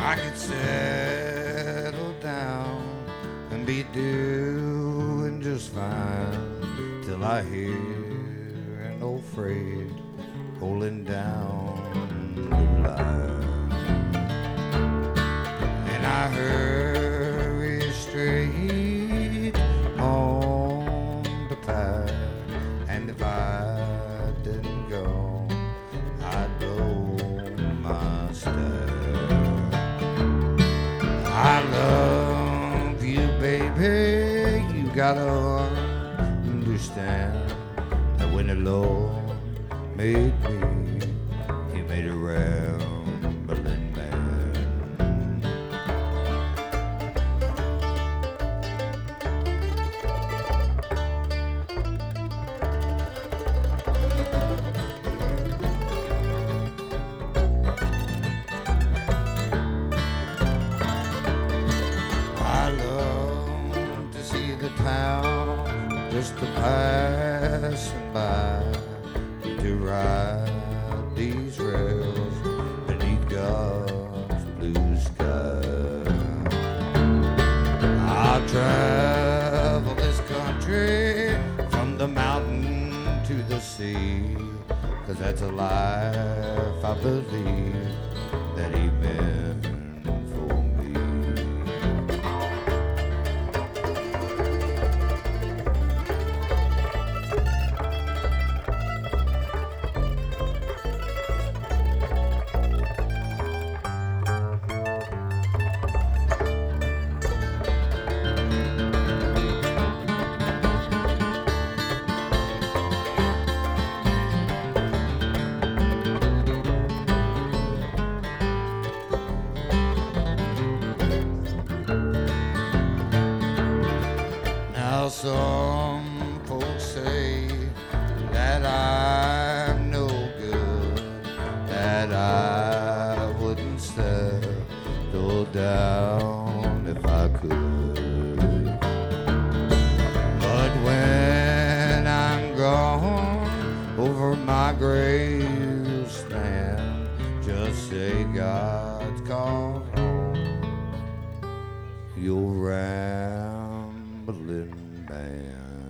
I could settle down and be doing just fine till I hear an old freight rolling down the line. And I hurry straight on the path, and if I didn't go, I'd blow my staff. I love you, baby. You gotta understand that when the Lord made me, He made a rambling man. I love to see the town just a passing by, to ride these rails beneath God's blue sky. I'll travel this country from the mountain to the sea, 'cause that's a life I believe that He meant for me. Now some folks say that I'm no good, that I wouldn't settle down if I could. But when I'm gone, over my grave stand, just say God's called home, your rambling man.